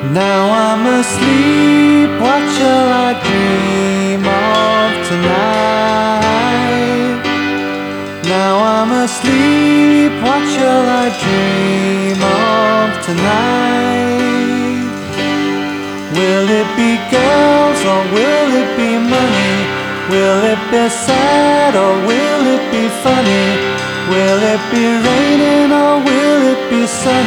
Now I'm asleep, what shall I dream of tonight? Now I'm asleep, what shall I dream of tonight? Will it be girls or will it be money? Will it be sad or will it be funny? Will it be raining or will it be sunny?